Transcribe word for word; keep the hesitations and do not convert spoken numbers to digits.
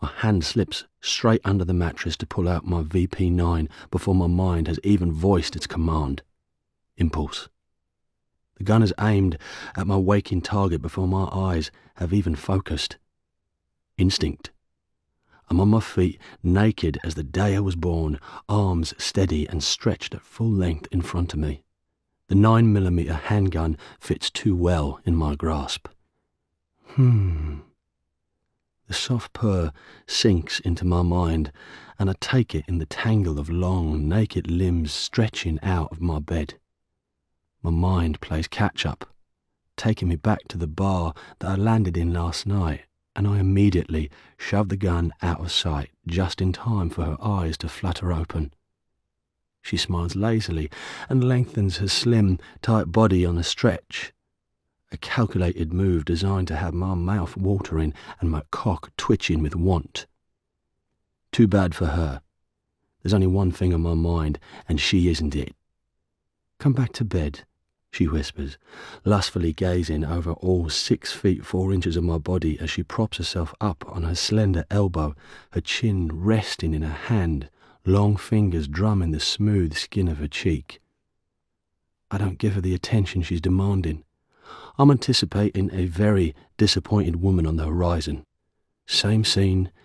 My hand slips straight under the mattress to pull out my V P nine before my mind has even voiced its command. Impulse. The gun is aimed at my waking target before my eyes have even focused. Instinct. I'm on my feet, naked as the day I was born, arms steady and stretched at full length in front of me. The nine millimeter handgun fits too well in my grasp. Hmm. The soft purr sinks into my mind, and I take it in the tangle of long, naked limbs stretching out of my bed. My mind plays catch-up, taking me back to the bar that I landed in last night, and I immediately shove the gun out of sight just in time for her eyes to flutter open. She smiles lazily and lengthens her slim, tight body on a stretch, a calculated move designed to have my mouth watering and my cock twitching with want. Too bad for her. There's only one thing on my mind, and she isn't it. Come back to bed, she whispers, lustfully gazing over all six feet four inches of my body as she props herself up on her slender elbow, her chin resting in her hand, long fingers drumming the smooth skin of her cheek. I don't give her the attention she's demanding. I'm anticipating a very disappointed woman on the horizon. Same scene,